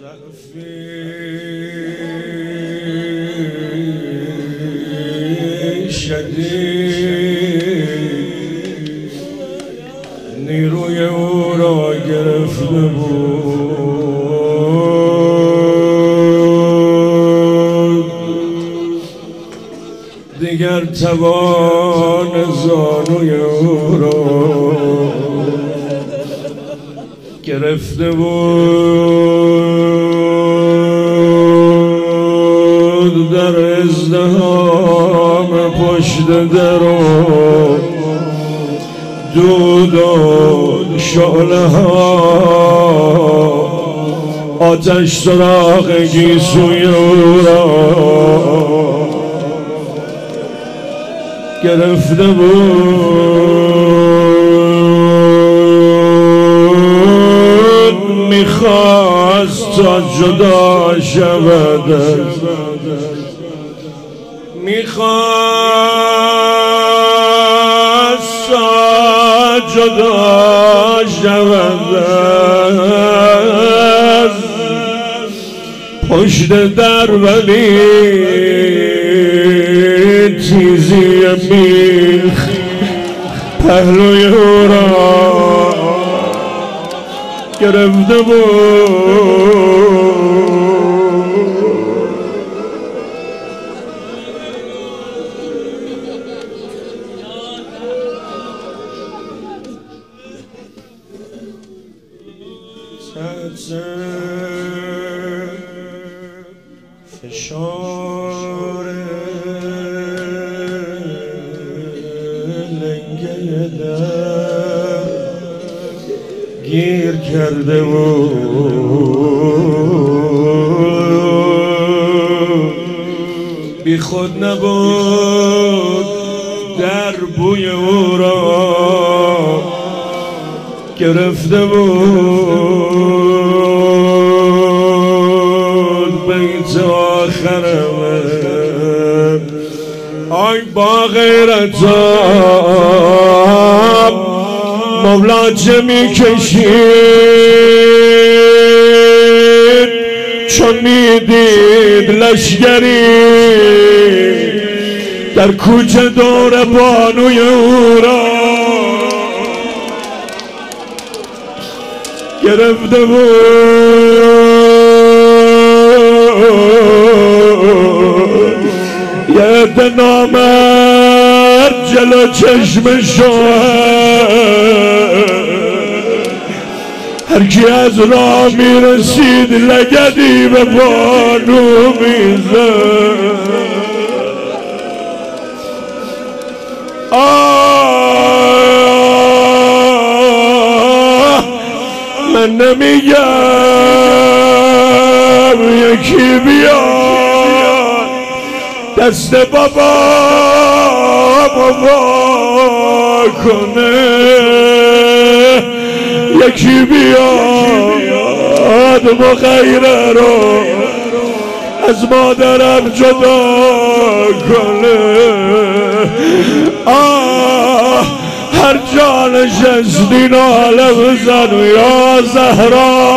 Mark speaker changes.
Speaker 1: شدید نیروی او را گرفته بود، دیگر توان زانوی او را گرفته بود. در ازدحام پشت در و دود و شعله ها آتش سراغ گیسوی او را گرفته بود. میخواست تا جدا شود، میخواست تا جدا شود، پشت در ولی تیزی میخ پهلوی او را گرفته بود. فشار لنگه در گیر کرده بود، بی خود نبود در بوی او را گرفته بود. بیت آخرم آی با غیرتم مولا چه میکشید چون میدید لشگری در کوچه دور بانوی او را گرفته بود. یه عده نامرد جلو چشم شوهر هر کی از راه میرسید لگدی به بانو میزد. من نمیگم یکی بیاد دست بابا کنه، یکی بیاد مغیره رو از مادرم جدا کنه. هر جا نشستی ناله بزن یا زهرا